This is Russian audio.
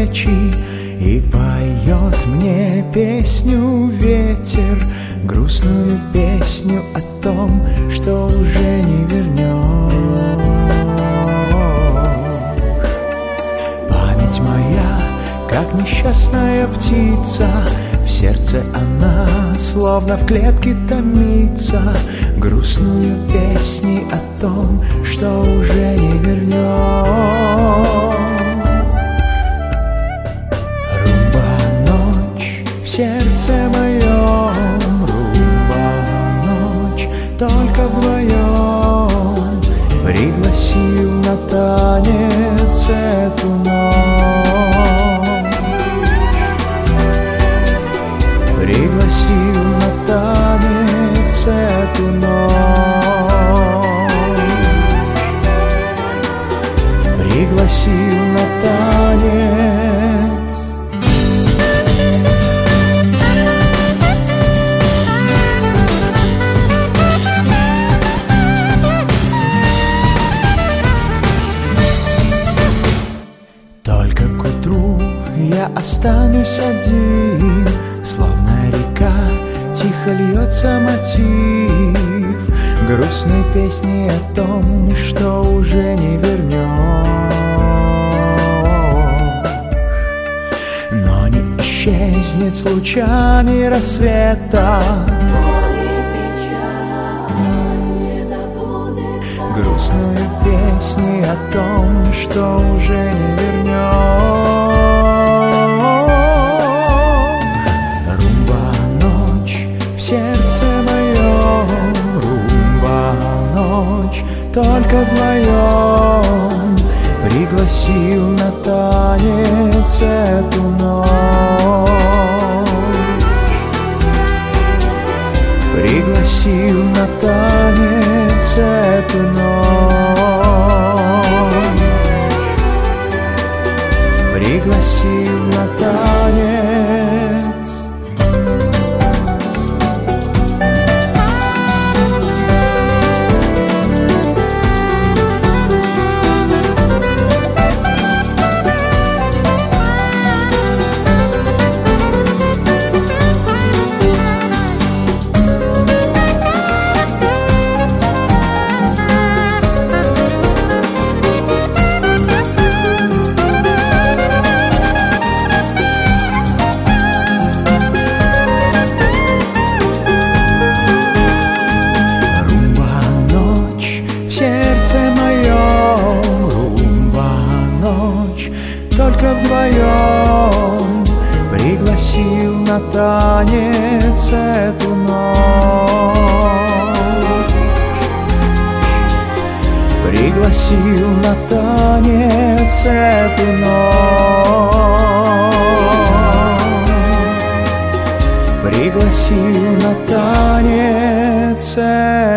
свечи, и поет мне песню ветер, грустную песню о том, что уже не вернешь. Память моя, как несчастная птица, в сердце она словно в клетке томится, грустную песню о том, что уже не вернешь. Румба ночь в сердце моем, румба ночь только вдвоем, пригласил на танец эту ночь, пригласил на танец эту ночь, пригласил на танец. Только к утру я останусь один, словно река тихо льется мотив грустной песни о том, что уже не вернешь. Но не исчезнет с лучами рассвета грустную песню о том, что уже не вернешь. Румба ночь в сердце моем, румба ночь только вдвоем, пригласил на танец эту ночь, пригласил на танец эту ночь, пригласил на танец. Только вдвоем пригласил на танец эту ночь, пригласил на танец эту ночь, пригласил на танец.